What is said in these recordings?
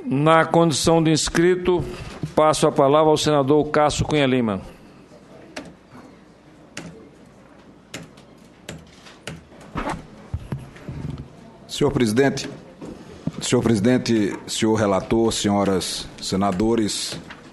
Na condição de inscrito, passo a palavra ao senador Cássio Cunha Lima. Senhor presidente, senhor relator, senhoras senadoras,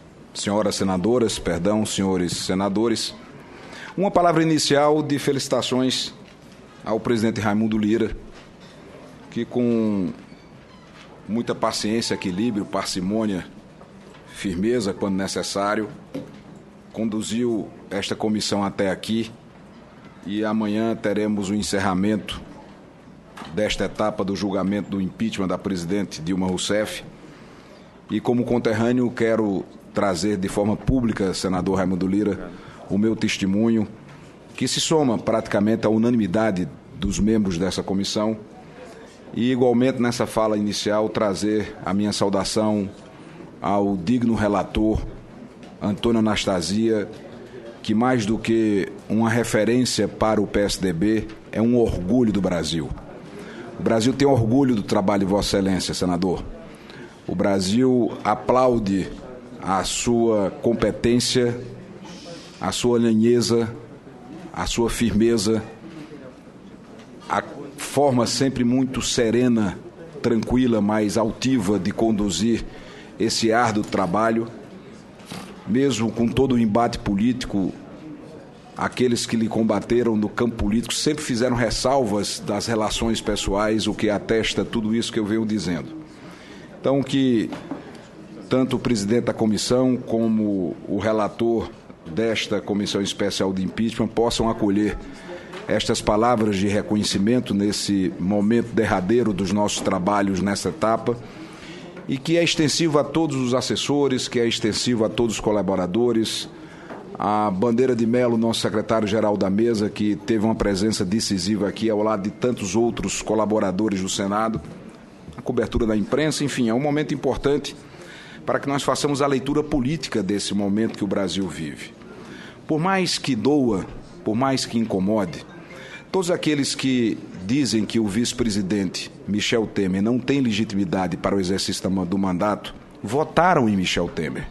senhores senadores, uma palavra inicial de felicitações ao presidente Raimundo Lira, que com muita paciência, equilíbrio, parcimônia, firmeza quando necessário, conduziu esta comissão até aqui e amanhã teremos o encerramento desta etapa do julgamento do impeachment da presidente Dilma Rousseff. E como conterrâneo quero trazer de forma pública, senador Raimundo Lira, o meu testemunho, que se soma praticamente à unanimidade dos membros dessa comissão. E igualmente nessa fala inicial trazer a minha saudação ao digno relator Antônio Anastasia, que mais do que uma referência para o PSDB, é um orgulho do Brasil. O Brasil tem orgulho do trabalho de Vossa Excelência, senador. O Brasil aplaude a sua competência, a sua lhanheza, a sua firmeza, a forma sempre muito serena, tranquila, mas altiva de conduzir esse árduo trabalho, mesmo com todo o embate político. Aqueles que lhe combateram no campo político sempre fizeram ressalvas das relações pessoais, o que atesta tudo isso que eu venho dizendo. Então, que tanto o presidente da comissão como o relator desta comissão especial de impeachment possam acolher estas palavras de reconhecimento nesse momento derradeiro dos nossos trabalhos nessa etapa, e que é extensivo a todos os assessores, que é extensivo a todos os colaboradores, a Bandeira de Melo, nosso secretário-geral da mesa, que teve uma presença decisiva aqui ao lado de tantos outros colaboradores do Senado, a cobertura da imprensa, enfim, é um momento importante para que nós façamos a leitura política desse momento que o Brasil vive. Por mais que doa, por mais que incomode, todos aqueles que dizem que o vice-presidente Michel Temer não tem legitimidade para o exercício do mandato, votaram em Michel Temer.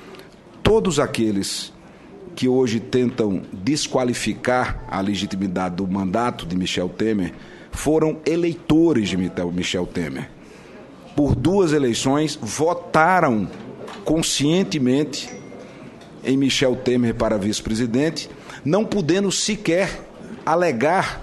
Todos aqueles que hoje tentam desqualificar a legitimidade do mandato de Michel Temer foram eleitores de Michel Temer. Por 2 eleições, votaram conscientemente em Michel Temer para vice-presidente, não podendo sequer alegar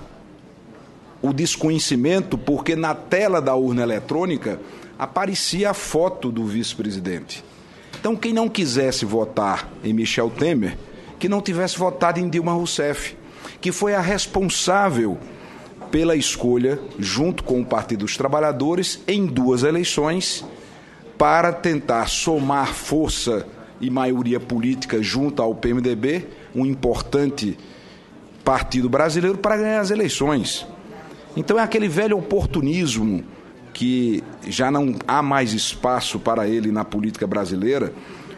o desconhecimento, porque na tela da urna eletrônica aparecia a foto do vice-presidente. Então, quem não quisesse votar em Michel Temer, que não tivesse votado em Dilma Rousseff, que foi a responsável pela escolha, junto com o Partido dos Trabalhadores, em 2 eleições, para tentar somar força e maioria política junto ao PMDB, um importante partido brasileiro, para ganhar as eleições. Então é aquele velho oportunismo que já não há mais espaço para ele na política brasileira,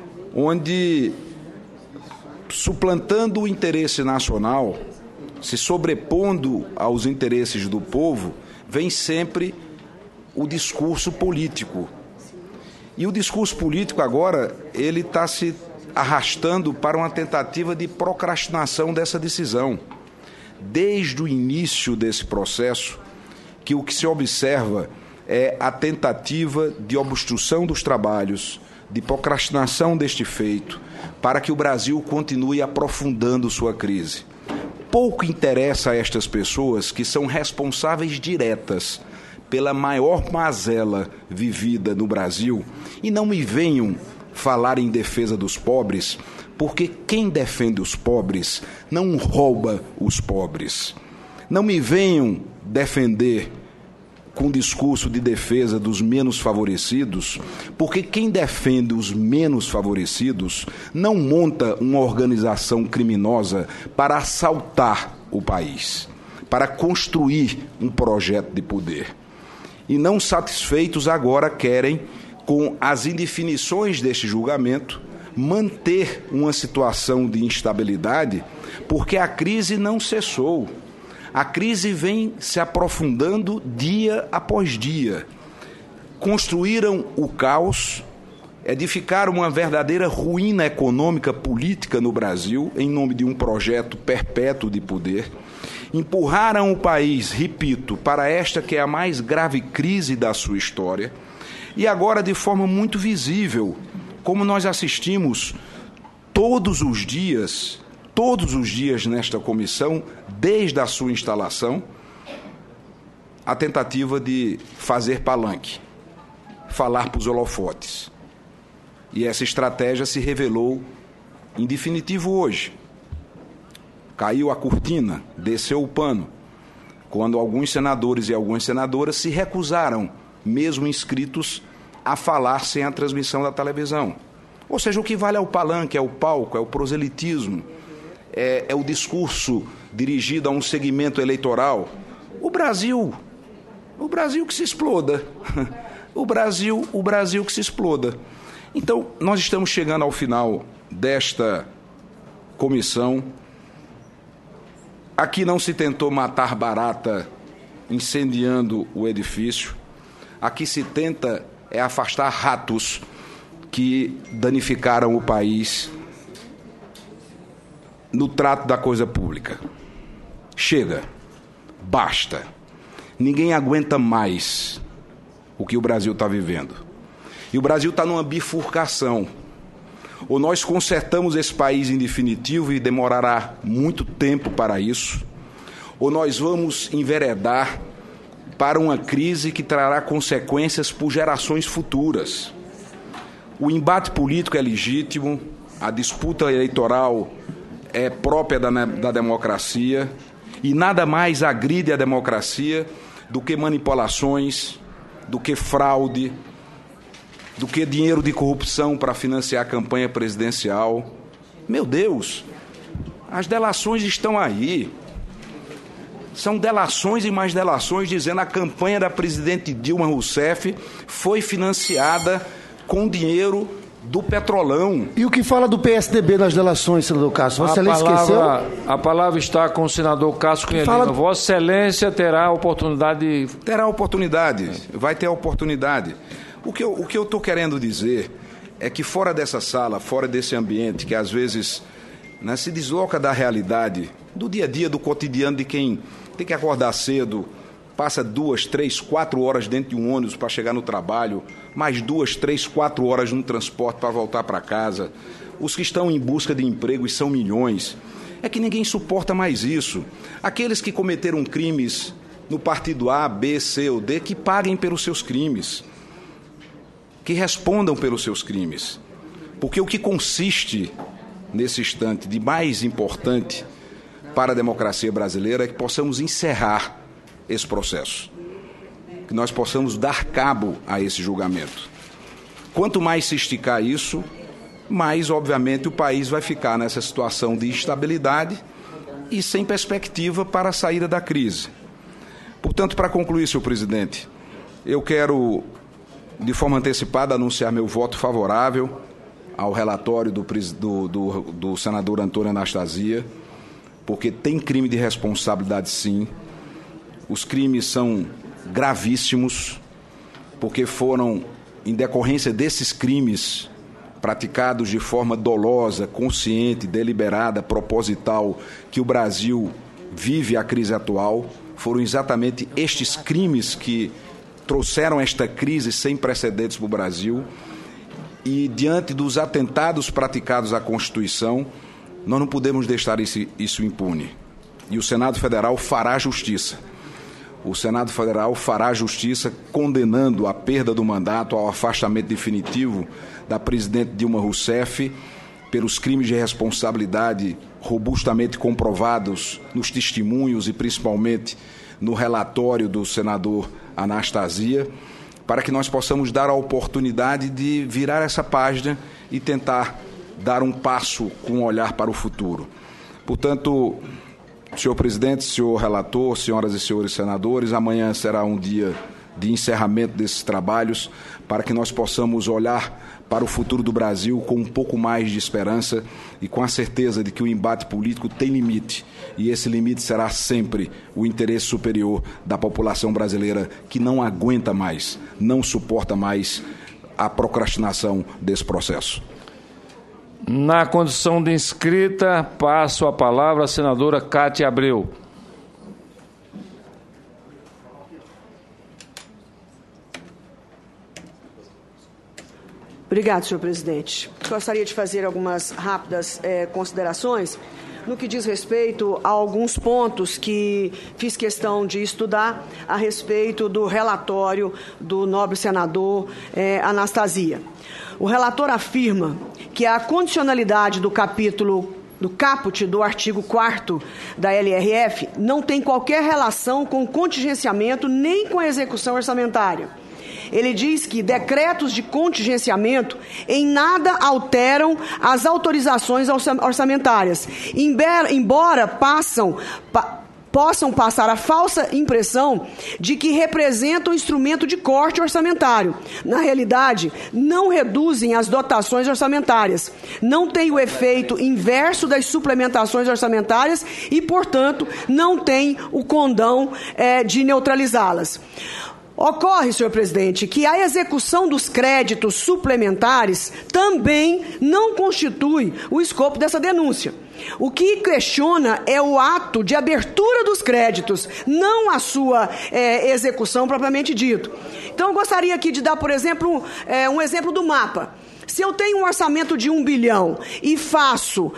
onde, suplantando o interesse nacional, se sobrepondo aos interesses do povo, vem sempre o discurso político. E o discurso político agora, ele está se arrastando para uma tentativa de procrastinação dessa decisão. Desde o início desse processo, que o que se observa é a tentativa de obstrução dos trabalhos, de procrastinação deste feito, para que o Brasil continue aprofundando sua crise. Pouco interessa a estas pessoas que são responsáveis diretas pela maior mazela vivida no Brasil, e não me venham falar em defesa dos pobres, porque quem defende os pobres não rouba os pobres. Não me venham defender com discurso de defesa dos menos favorecidos, porque quem defende os menos favorecidos não monta uma organização criminosa para assaltar o país, para construir um projeto de poder. E não satisfeitos agora querem, com as indefinições deste julgamento, manter uma situação de instabilidade, porque a crise não cessou. A crise vem se aprofundando dia após dia. construíram o caos, edificaram uma verdadeira ruína econômica política no Brasil, em nome de um projeto perpétuo de poder, empurraram o país, repito, para esta que é a mais grave crise da sua história, e agora de forma muito visível, como nós assistimos todos os dias nesta comissão, desde a sua instalação, a tentativa de fazer palanque, falar para os holofotes. E essa estratégia se revelou em definitivo hoje. Caiu a cortina, desceu o pano, quando alguns senadores e algumas senadoras se recusaram, mesmo inscritos, a falar sem a transmissão da televisão. Ou seja, o que vale é o palanque, é o palco, é o proselitismo, é o discurso dirigido a um segmento eleitoral. O Brasil que se exploda. O Brasil que se exploda. Então, nós estamos chegando ao final desta comissão. Aqui não se tentou matar barata incendiando o edifício. Aqui se tenta afastar ratos que danificaram o país no trato da coisa pública. Chega. Basta. Ninguém aguenta mais o que o Brasil está vivendo. E o Brasil está numa bifurcação. Ou nós consertamos esse país em definitivo e demorará muito tempo para isso, ou nós vamos enveredar para uma crise que trará consequências por gerações futuras. O embate político é legítimo, a disputa eleitoral é própria da democracia e nada mais agride a democracia do que manipulações, do que fraude, do que dinheiro de corrupção para financiar a campanha presidencial. Meu Deus, as delações estão aí. São delações e mais delações dizendo que a campanha da presidente Dilma Rousseff foi financiada com dinheiro do Petrolão. E o que fala do PSDB nas delações, senador Cássio? Vossa Excelência esqueceu? A palavra está com o senador Cássio Cunha Lima. Vossa Excelência terá a oportunidade... Terá a oportunidade, vai ter a oportunidade. O que eu estou querendo dizer é que fora dessa sala, fora desse ambiente, que às vezes se desloca da realidade, do dia a dia, do cotidiano de quem tem que acordar cedo, passa 2, 3, 4 horas dentro de um ônibus para chegar no trabalho, mais 2, 3, 4 horas no transporte para voltar para casa, os que estão em busca de emprego, e são milhões, é que ninguém suporta mais isso. Aqueles que cometeram crimes no partido A, B, C ou D, que paguem pelos seus crimes, que respondam pelos seus crimes. Porque o que consiste, nesse instante, de mais importante para a democracia brasileira é que possamos encerrar esse processo, que nós possamos dar cabo a esse julgamento. Quanto mais se esticar isso, mais, obviamente, o país vai ficar nessa situação de instabilidade e sem perspectiva para a saída da crise. Portanto, para concluir, senhor presidente, eu quero, de forma antecipada, anunciar meu voto favorável ao relatório do senador Antônio Anastasia, porque tem crime de responsabilidade, sim. Os crimes são gravíssimos, porque foram, em decorrência desses crimes praticados de forma dolosa, consciente, deliberada, proposital, que o Brasil vive a crise atual. Foram exatamente estes crimes que trouxeram esta crise sem precedentes para o Brasil. E, diante dos atentados praticados à Constituição, nós não podemos deixar isso impune. E o Senado Federal fará justiça. O Senado Federal fará justiça condenando a perda do mandato, ao afastamento definitivo da presidente Dilma Rousseff pelos crimes de responsabilidade robustamente comprovados nos testemunhos e principalmente no relatório do senador Anastasia, para que nós possamos dar a oportunidade de virar essa página e tentar dar um passo com um olhar para o futuro. Portanto, senhor presidente, senhor relator, senhoras e senhores senadores, amanhã será um dia de encerramento desses trabalhos, para que nós possamos olhar para o futuro do Brasil com um pouco mais de esperança e com a certeza de que o embate político tem limite, e esse limite será sempre o interesse superior da população brasileira, que não aguenta mais, não suporta mais a procrastinação desse processo. Na condição de inscrita, passo a palavra à senadora Cátia Abreu. Obrigado, senhor presidente. Gostaria de fazer algumas rápidas considerações no que diz respeito a alguns pontos que fiz questão de estudar a respeito do relatório do nobre senador Anastasia. O relator afirma que a condicionalidade do caput do artigo 4º da LRF não tem qualquer relação com o contingenciamento nem com a execução orçamentária. Ele diz que decretos de contingenciamento em nada alteram as autorizações orçamentárias, embora possam passar a falsa impressão de que representam instrumento de corte orçamentário. Na realidade, não reduzem as dotações orçamentárias, não têm o efeito inverso das suplementações orçamentárias e, portanto, não têm o condão de neutralizá-las. Ocorre, senhor presidente, que a execução dos créditos suplementares também não constitui o escopo dessa denúncia. O que questiona é o ato de abertura dos créditos, não a sua execução propriamente dito. Então, eu gostaria aqui de dar, por exemplo, um exemplo do mapa. Se eu tenho um orçamento de 1 bilhão e faço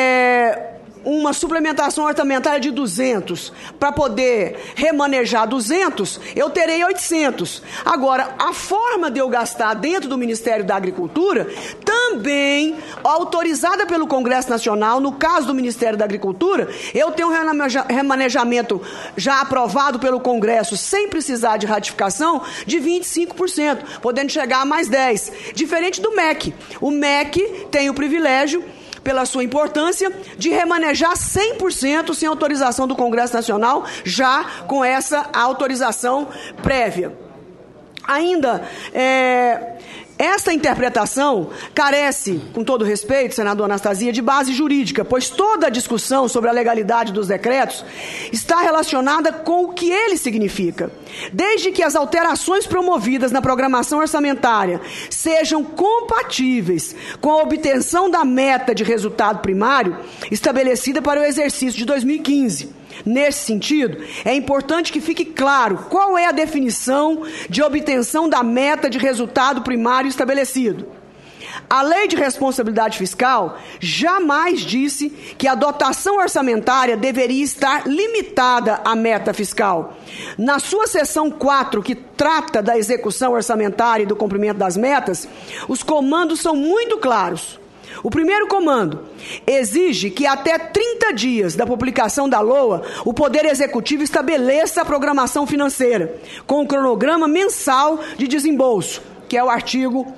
uma suplementação orçamentária de 200 para poder remanejar 200, eu terei 800. Agora, a forma de eu gastar dentro do Ministério da Agricultura, também autorizada pelo Congresso Nacional, no caso do Ministério da Agricultura, eu tenho um remanejamento já aprovado pelo Congresso, sem precisar de ratificação, de 25%, podendo chegar a mais 10%. Diferente do MEC. O MEC tem o privilégio, pela sua importância, de remanejar 100% sem autorização do Congresso Nacional, já com essa autorização prévia. Ainda, esta interpretação carece, com todo respeito, senador Anastasia, de base jurídica, pois toda a discussão sobre a legalidade dos decretos está relacionada com o que ele significa. Desde que as alterações promovidas na programação orçamentária sejam compatíveis com a obtenção da meta de resultado primário estabelecida para o exercício de 2015. Nesse sentido, é importante que fique claro qual é a definição de obtenção da meta de resultado primário estabelecido. A Lei de Responsabilidade Fiscal jamais disse que a dotação orçamentária deveria estar limitada à meta fiscal. Na sua seção 4, que trata da execução orçamentária e do cumprimento das metas, os comandos são muito claros. O primeiro comando exige que até 30 dias da publicação da LOA, o Poder Executivo estabeleça a programação financeira, com o cronograma mensal de desembolso, que é o artigo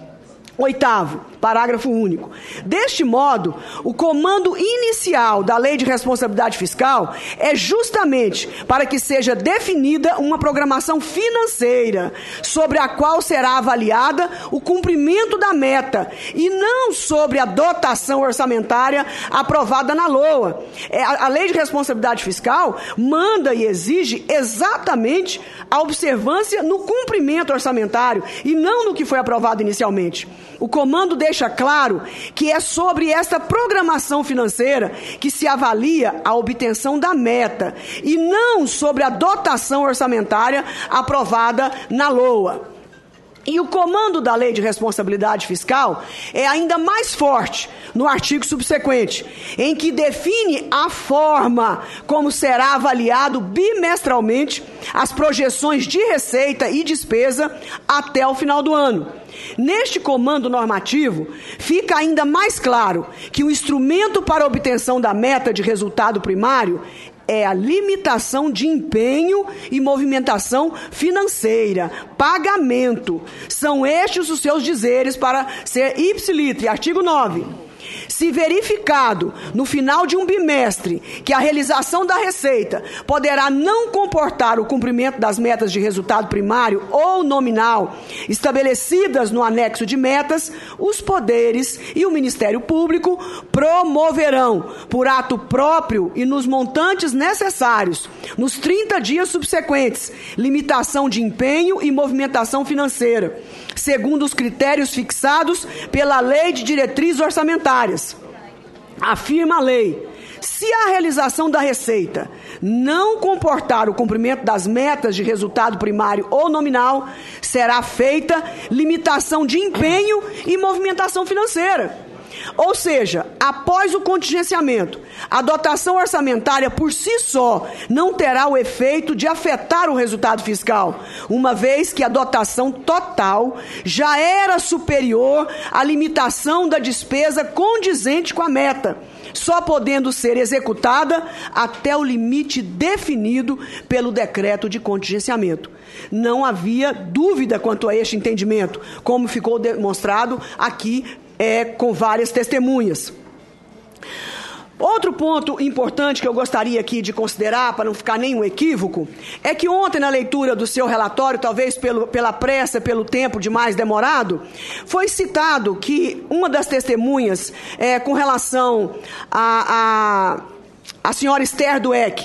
8º, parágrafo único. Deste modo, o comando inicial da Lei de Responsabilidade Fiscal é justamente para que seja definida uma programação financeira sobre a qual será avaliada o cumprimento da meta e não sobre a dotação orçamentária aprovada na LOA. A Lei de Responsabilidade Fiscal manda e exige exatamente a observância no cumprimento orçamentário e não no que foi aprovado inicialmente. O comando deixa claro que é sobre esta programação financeira que se avalia a obtenção da meta e não sobre a dotação orçamentária aprovada na LOA. E o comando da Lei de Responsabilidade Fiscal é ainda mais forte no artigo subsequente, em que define a forma como será avaliado bimestralmente as projeções de receita e despesa até o final do ano. Neste comando normativo, fica ainda mais claro que o instrumento para a obtenção da meta de resultado primário é a limitação de empenho e movimentação financeira, pagamento. São estes os seus dizeres para ser ipsiliter, artigo 9. Se verificado no final de um bimestre que a realização da receita poderá não comportar o cumprimento das metas de resultado primário ou nominal estabelecidas no anexo de metas, os poderes e o Ministério Público promoverão, por ato próprio e nos montantes necessários, nos 30 dias subsequentes, limitação de empenho e movimentação financeira, segundo os critérios fixados pela Lei de Diretrizes Orçamentárias. Afirma a lei: se a realização da receita não comportar o cumprimento das metas de resultado primário ou nominal, será feita limitação de empenho e movimentação financeira. Ou seja, após o contingenciamento, a dotação orçamentária por si só não terá o efeito de afetar o resultado fiscal, uma vez que a dotação total já era superior à limitação da despesa condizente com a meta, só podendo ser executada até o limite definido pelo decreto de contingenciamento. Não havia dúvida quanto a este entendimento, como ficou demonstrado aqui com várias testemunhas. Outro ponto importante que eu gostaria aqui de considerar, para não ficar nenhum equívoco, é que ontem, na leitura do seu relatório, talvez pela pressa, pelo tempo demais demorado, foi citado que uma das testemunhas, com relação a senhora Esther Dweck,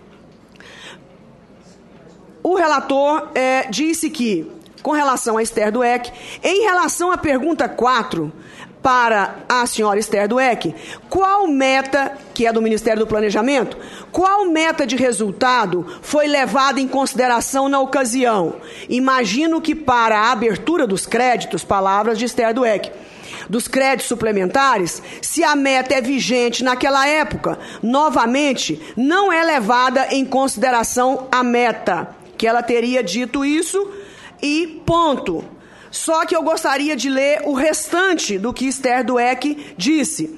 o relator disse que, com relação a Esther Dweck, em relação à pergunta 4, para a senhora Esther Dweck, qual meta, que é do Ministério do Planejamento, qual meta de resultado foi levada em consideração na ocasião? Imagino que para a abertura dos créditos, palavras de Esther Dweck, dos créditos suplementares, se a meta é vigente naquela época, novamente, não é levada em consideração a meta, que ela teria dito isso e ponto. Só que eu gostaria de ler o restante do que Esther Dweck disse.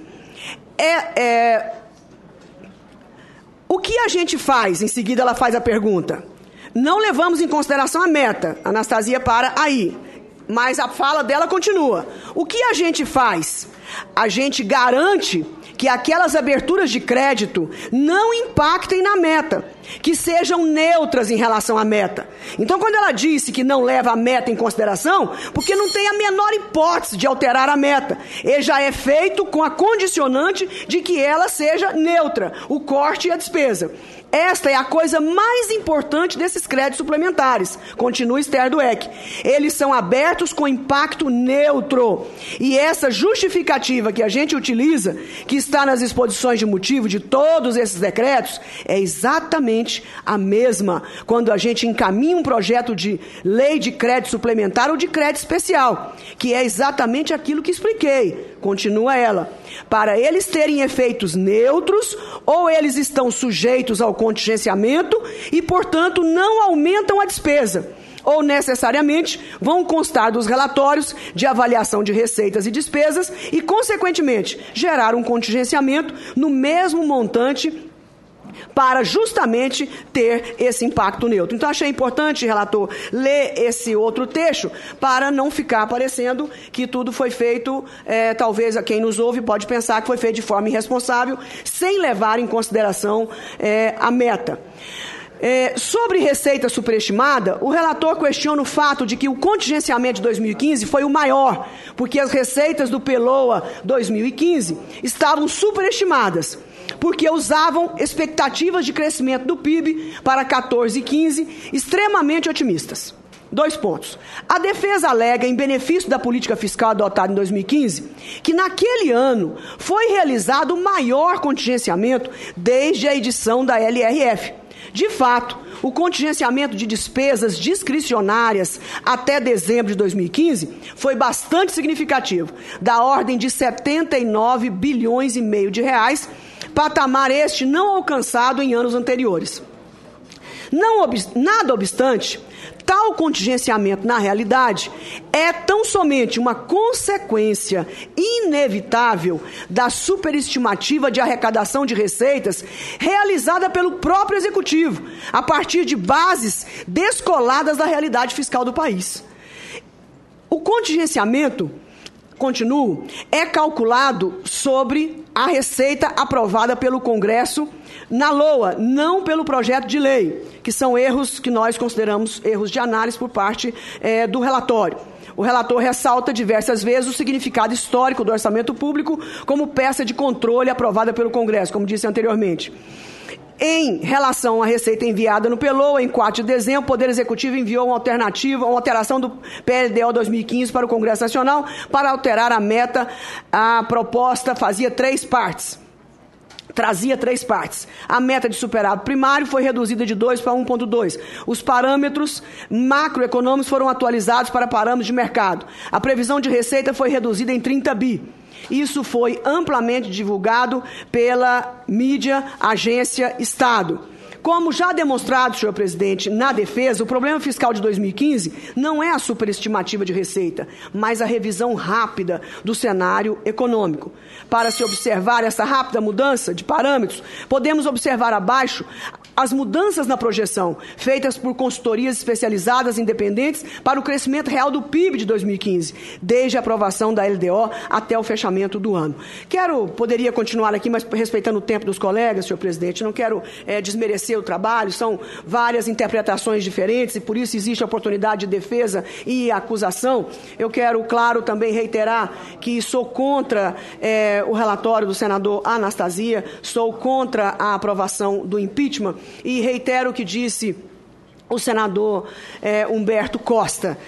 O que a gente faz? Em seguida ela faz a pergunta. Não levamos em consideração a meta. Anastasia para aí. Mas a fala dela continua. O que a gente faz? A gente garante que aquelas aberturas de crédito não impactem na meta, que sejam neutras em relação à meta. Então, quando ela disse que não leva a meta em consideração, porque não tem a menor hipótese de alterar a meta, ele já é feito com a condicionante de que ela seja neutra, o corte e a despesa. Esta é a coisa mais importante desses créditos suplementares, continua Esther Dweck. Eles são abertos com impacto neutro. E essa justificativa que a gente utiliza, que está nas exposições de motivo de todos esses decretos, é exatamente a mesma quando a gente encaminha um projeto de lei de crédito suplementar ou de crédito especial, que é exatamente aquilo que expliquei. Continua ela. Para eles terem efeitos neutros, ou eles estão sujeitos ao contingenciamento e, portanto, não aumentam a despesa, ou necessariamente vão constar dos relatórios de avaliação de receitas e despesas e, consequentemente, gerar um contingenciamento no mesmo montante para justamente ter esse impacto neutro. Então, achei importante, relator, ler esse outro trecho para não ficar parecendo que tudo foi feito, talvez a quem nos ouve pode pensar que foi feito de forma irresponsável, sem levar em consideração a meta. Sobre receita superestimada, o relator questiona o fato de que o contingenciamento de 2015 foi o maior, porque as receitas do PELOA 2015 estavam superestimadas, porque usavam expectativas de crescimento do PIB para 14 e 15 extremamente otimistas. 2 pontos. A defesa alega, em benefício da política fiscal adotada em 2015, que naquele ano foi realizado o maior contingenciamento desde a edição da LRF. De fato, o contingenciamento de despesas discricionárias até dezembro de 2015 foi bastante significativo, da ordem de 79 bilhões e meio de reais, patamar este não alcançado em anos anteriores. Nada obstante, tal contingenciamento, na realidade, é tão somente uma consequência inevitável da superestimativa de arrecadação de receitas realizada pelo próprio Executivo, a partir de bases descoladas da realidade fiscal do país. O contingenciamento continuo, é calculado sobre a receita aprovada pelo Congresso na LOA, não pelo projeto de lei, que são erros que nós consideramos erros de análise por parte do relatório. O relator ressalta diversas vezes o significado histórico do orçamento público como peça de controle aprovada pelo Congresso, como disse anteriormente. Em relação à receita enviada no PELOA, em 4 de dezembro, o Poder Executivo enviou uma alteração do PLDO 2015 para o Congresso Nacional para alterar a meta. A proposta trazia 3 partes. A meta de superávit primário foi reduzida de 2 para 1,2. Os parâmetros macroeconômicos foram atualizados para parâmetros de mercado. A previsão de receita foi reduzida em 30 bi. Isso foi amplamente divulgado pela mídia, agência, Estado. Como já demonstrado, senhor presidente, na defesa, o problema fiscal de 2015 não é a superestimativa de receita, mas a revisão rápida do cenário econômico. Para se observar essa rápida mudança de parâmetros, podemos observar abaixo as mudanças na projeção, feitas por consultorias especializadas independentes para o crescimento real do PIB de 2015, desde a aprovação da LDO até o fechamento do ano. Poderia continuar aqui, mas respeitando o tempo dos colegas, senhor presidente, não quero desmerecer o trabalho, são várias interpretações diferentes e por isso existe a oportunidade de defesa e acusação. Eu quero, claro, também reiterar que sou contra o relatório do senador Anastasia, sou contra a aprovação do impeachment e reitero o que disse o senador Humberto Costa.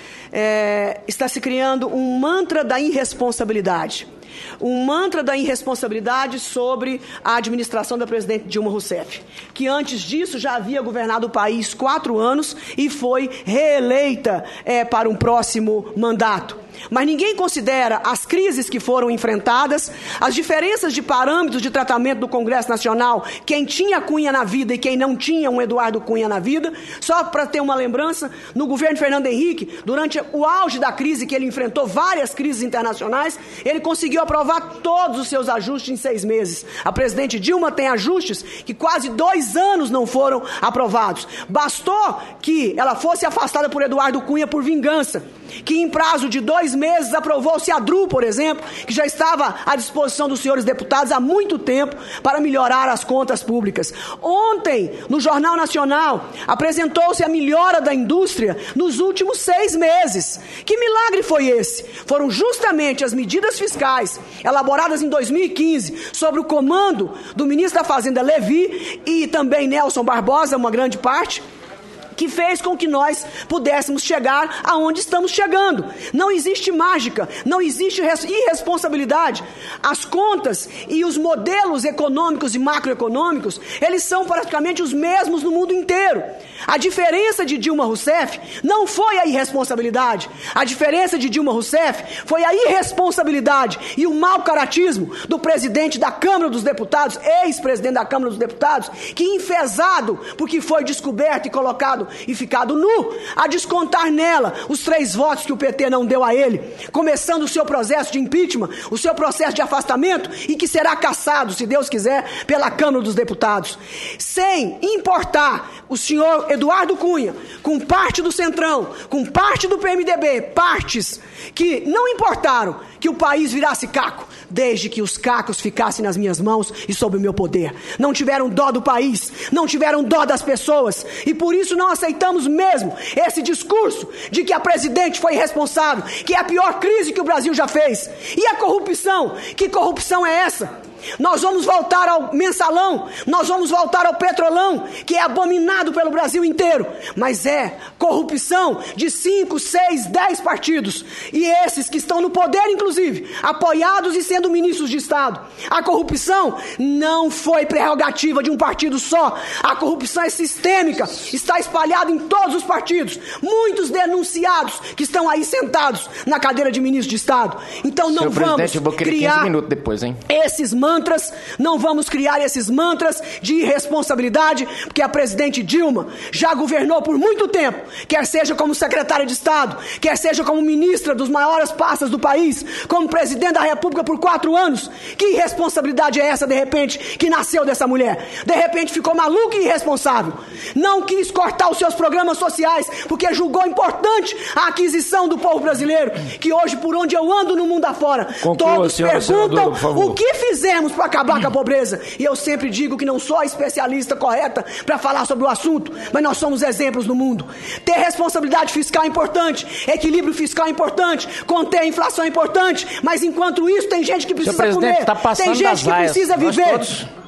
Está se criando um mantra da irresponsabilidade. Um mantra da irresponsabilidade sobre a administração da presidente Dilma Rousseff, que antes disso já havia governado o país 4 anos e foi reeleita para um próximo mandato. Mas ninguém considera as crises que foram enfrentadas, as diferenças de parâmetros de tratamento do Congresso Nacional, quem tinha Cunha na vida e quem não tinha um Eduardo Cunha na vida. Só para ter uma lembrança, no governo Fernando Henrique, durante o auge da crise, que ele enfrentou várias crises internacionais, ele conseguiu aprovar todos os seus ajustes em 6 meses. A presidente Dilma tem ajustes que quase 2 anos não foram aprovados. Bastou que ela fosse afastada por Eduardo Cunha por vingança, que em prazo de 2 meses aprovou-se a DRU, por exemplo, que já estava à disposição dos senhores deputados há muito tempo para melhorar as contas públicas. Ontem, no Jornal Nacional, apresentou-se a melhora da indústria nos últimos 6 meses. Que milagre foi esse? Foram justamente as medidas fiscais elaboradas em 2015 sob o comando do ministro da Fazenda Levi e também Nelson Barbosa, uma grande parte, que fez com que nós pudéssemos chegar aonde estamos chegando. Não existe mágica, não existe irresponsabilidade. As contas e os modelos econômicos e macroeconômicos, eles são praticamente os mesmos no mundo inteiro. A diferença de Dilma Rousseff não foi a irresponsabilidade. A diferença de Dilma Rousseff foi a irresponsabilidade e o mau caratismo do presidente da Câmara dos Deputados, ex-presidente da Câmara dos Deputados, que enfesado porque foi descoberto e colocado e ficado nu, a descontar nela os 3 votos que o PT não deu a ele, começando o seu processo de impeachment, o seu processo de afastamento e que será cassado, se Deus quiser, pela Câmara dos Deputados. Sem importar o senhor Eduardo Cunha, com parte do Centrão, com parte do PMDB, partes que não importaram que o país virasse caco, desde que os cacos ficassem nas minhas mãos e sob o meu poder. Não tiveram dó do país, não tiveram dó das pessoas, e por isso não aceitamos mesmo esse discurso de que a presidente foi irresponsável, que é a pior crise que o Brasil já fez. E a corrupção? Que corrupção é essa? Nós vamos voltar ao mensalão, nós vamos voltar ao petrolão, que é abominado pelo Brasil inteiro, mas é corrupção de 5, 6, 10 partidos, e esses que estão no poder, inclusive, apoiados e sendo ministros de Estado. A corrupção não foi prerrogativa de um partido só, a corrupção é sistêmica, está espalhada em todos os partidos, muitos denunciados que estão aí sentados na cadeira de ministro de Estado. Então não vamos criar esses mantras, não vamos criar esses mantras de irresponsabilidade, porque a presidente Dilma já governou por muito tempo, quer seja como secretária de Estado, quer seja como ministra dos maiores pastas do país, como presidente da República por 4 anos. Que irresponsabilidade é essa, de repente, que nasceu dessa mulher? De repente ficou maluca e irresponsável. Não quis cortar os seus programas sociais, porque julgou importante a aquisição do povo brasileiro, que hoje, por onde eu ando no mundo afora, todos perguntam o que fizemos para acabar com a pobreza. E eu sempre digo que não sou a especialista correta para falar sobre o assunto, mas nós somos exemplos no mundo. Ter responsabilidade fiscal é importante, equilíbrio fiscal é importante, conter a inflação é importante, mas enquanto isso tem gente que precisa comer, tem gente que precisa viver.